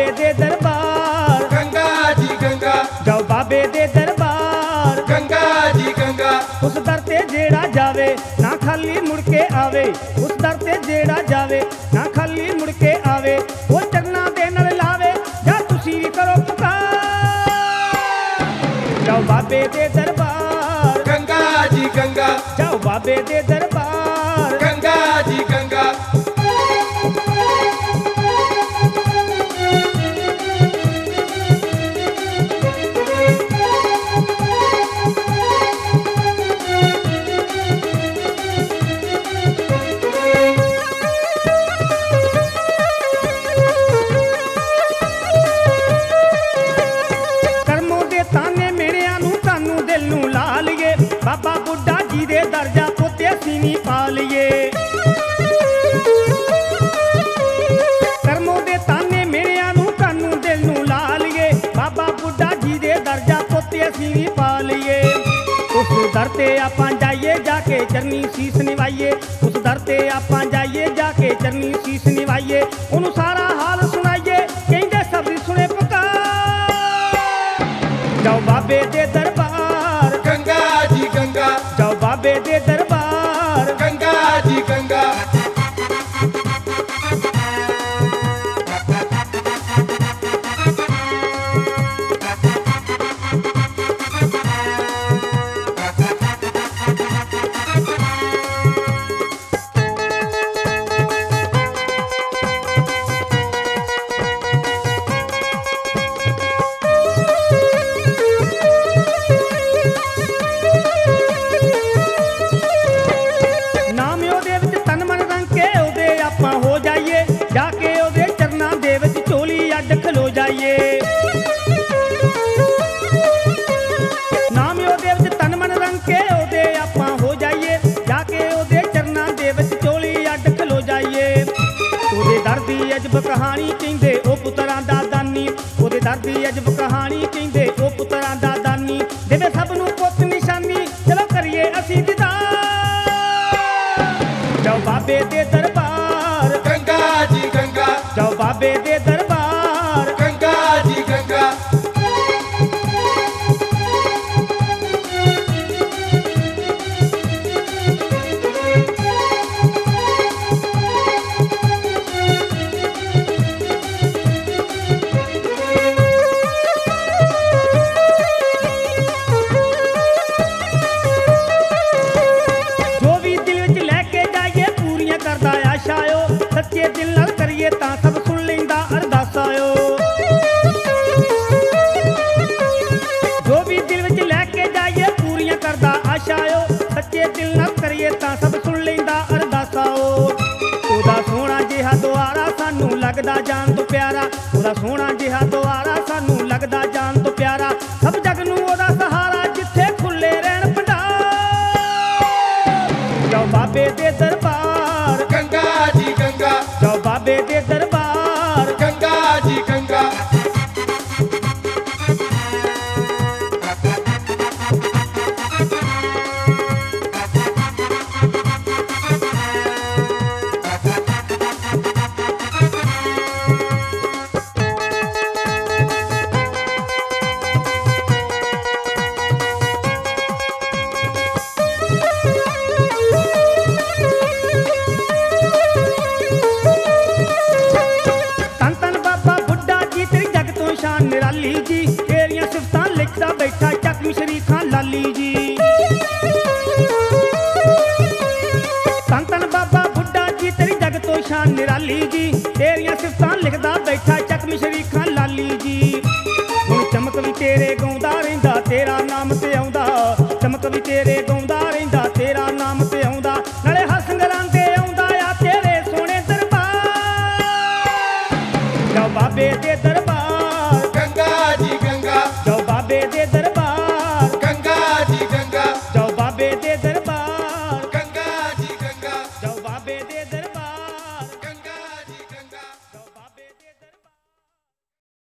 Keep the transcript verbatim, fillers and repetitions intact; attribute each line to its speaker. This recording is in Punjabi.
Speaker 1: दे दरबार
Speaker 2: गंगा जी गंगा,
Speaker 1: जाओ बाबे दे दरबार
Speaker 2: गंगा जी गंगा,
Speaker 1: उस दर ते जेड़ा जावे ना खाली मुड़ के आवे, उस दर ते जेड़ा जावे ना खाली मुड़ के आवे, वो चरना दे नाल लावे जा तुसी भी करो पुकार। जाओ बाबे दे दरबार
Speaker 2: गंगा जी गंगा,
Speaker 1: जाओ बाबे दे दरबार
Speaker 2: गंगा जी गंगा।
Speaker 1: ਕਰਮੋਂ ਦੇ ਤਾਨੇ ਮੇਰਿਆਂ ਨੂੰ ਤੁਹਾਨੂੰ ਦਿਲ ਨੂੰ ਲਾ ਲਈਏ, ਬਾਬਾ ਬੁੱਢਾ ਜੀ ਦੇ ਦਰਜਾ ਪੋਤੇ ਅਸੀਂ ਨਹੀਂ ਪਾ ਲਈਏ। ਕਰਮੋਂ ਦੇ ਤਾਨੇ ਮੇਰਿਆਂ ਨੂੰ ਤੁਹਾਨੂੰ ਦਿਲ ਨੂੰ ਲਾ ਲਈਏ, ਬਾਬਾ ਬੁੱਢਾ ਜੀ ਦੇ ਦਰਜਾ ਪੋਤੇ ਅਸੀਂ ਨਹੀਂ ਪਾ ਲਈਏ। ਉਸ ਦਰ ਤੇ ਆਪਾਂ ਜਾਈਏ ਜਾ ਕੇ ਚਰਨੀ ਸੀਸ ਨਿਵਾਈਏ, ਉਸ ਦਰ ਤੇ ਆਪਾਂ ਜਾਈਏ ਜਾ ਕੇ ਚਰਨੀ ਸੀਸ ਨਿਵਾਈਏ, ਉਹਨੂੰ ਸਾਰਾ ਹਾਲ ਸੁਣਾਈਏ ਕਹਿੰਦੇ ਸਬਰੀ ਸੁਣੇ ਪੁਕਾਰ। जाओ बाबे दे दरबार
Speaker 2: गंगा जी गंगा,
Speaker 1: जाओ बाबे दे दरबार
Speaker 2: गंगा जी गंगा।
Speaker 1: ਨਾਮ ਉਹਦੇ ਵਿੱਚ ਤਨ ਮਨ ਰੰਗ ਕੇ ਉਹਦੇ ਆਪਾਂ ਹੋ ਜਾਈਏ, ਜਾ ਕੇ ਉਹਦੇ ਚਰਨਾਂ ਦੇ ਵਿੱਚ ਝੋਲੀ ਅੱਡ ਖਲੋ ਜਾਈਏ। ਨਾਮ ਉਹਦੇ ਵਿੱਚ ਤਨ ਮਨ ਰੰਗ ਕੇ ਉਹਦੇ ਆਪਾਂ ਹੋ ਜਾਈਏ, ਜਾ ਕੇ ਉਹਦੇ ਚਰਨਾਂ ਦੇ ਵਿੱਚ ਝੋਲੀ ਅੱਡ ਖਲੋ ਜਾਈਏ। ਉਹਦੇ ਦਰ ਦੀ ਅਜਬ ਕਹਾਣੀ ਕਹਿੰਦੇ ਉਹ ਪੁੱਤਰਾਂ ਦਾ ਦਾਨੀ, ਉਹਦੇ ਦਰ ਦੀ ਅਜਬ ਕਹਾਣੀ ਕਹਿੰਦੇ ਉਹ ਪੁੱਤਰਾਂ ਦਾ ਦਾਨੀ, ਦੇਵੇ ਸਭ ਨੂੰ ਪੁੱਤ ਨਿਸ਼ਾਨੀ ਚਲੋ ਕਰੀਏ ਅਸੀਂ ਦੀਦਾਰ। जाओ बाबे दे दरबार
Speaker 2: गंगा जी गंगा,
Speaker 1: जाओ बाबे दे दरबार
Speaker 2: गंगा जी गंगा।
Speaker 1: जो भी दिल विच लैके जाइए पूरियां करदा आशायो, सच्चे दिल नाल करिए तां सब सुन लैंदा अरदासायो। जो भी दिल विच लैके जाइए पूरियां करदा आशायो, सच्चे दिल नाल करिए तां सब सुन लैंदा अरदासाओ। ਉਹਦਾ ਸੋਹਣਾ ਜਿਹਾ ਦੁਆਰਾ ਸਾਨੂੰ ਲੱਗਦਾ ਜਾਨ ਤੋਂ ਪਿਆਰਾ, ਉਹਦਾ ਸੋਹਣਾ ਜਿਹਾ ਦੁਆਰਾ ਸਾਨੂੰ ਲੱਗਦਾ ਜਾਨ ਤੋਂ ਪਿਆਰਾ, ਸਭ ਜਗ ਨੂੰ ਉਹਦਾ ਸਹਾਰਾ ਜਿੱਥੇ ਖੁੱਲੇ ਰਹਿਣ ਭੰਡਾਰ। ਜਾਓ ਬਾਬੇ ਦੇ ਦਰਬਾਰ
Speaker 2: गंगा जी गंगा,
Speaker 1: ਜਾਓ ਬਾਬੇ ਦੇ ਦਰਬਾਰ
Speaker 2: गंगा जी गंगा।
Speaker 1: ਧੰਨ ਧੰਨ ਬਾਬਾ ਬੁੱਢਾ ਜੀ ਤੇਰੀ ਜਗ ਤੋਂ ਸ਼ਾਨ ਨਿਰਾਲੀ ਜੀ, ਤੇਰੀਆਂ ਸਿਫਤਾਂ ਲਿਖਦਾ ਬੈਠਾ ਚੱਕ ਮਿਸ਼ਰੀ ਖਾਂ ਲਾਲੀ ਜੀ। ਧੰਨ ਧੰਨ ਬਾਬਾ ਬੁੱਢਾ ਜੀ ਤੇਰੀ ਜਗ ਤੋਂ ਸ਼ਾਨ ਨਿਰਾਲੀ ਜੀ, ਤੇਰੀਆਂ ਸਿਫਤਾਂ ਲਿਖਦਾ ਬੈਠਾ ਚੱਕ ਮਿਸ਼ਰੀ ਖਾਂ ਲਾਲੀ ਜੀ। ਹੁਣ ਚਮਕ ਵੀ ਤੇਰੇ ਗਾਉਂਦਾ ਰਹਿੰਦਾ ਤੇਰਾ ਨਾਮ ਤੇ ਆਉਂਦਾ, ਚਮਕ ਵੀ ਤੇਰੇ ਗਾਉਂਦਾ ਰਹਿੰਦਾ ਤੇਰਾ ਨਾਮ ਤੇ ਆਉਂਦਾ, ਨਾਲੇ ਹਰ ਸੰਗਰਾਂ ਤੇ ਆਉਂਦਾ ਆ ਤੇਰੇ ਸੋਹਣੇ ਦਰਬਾਰ। ਜਾਓ ਬਾਬੇ ਦੇ ਦਰਬਾਰ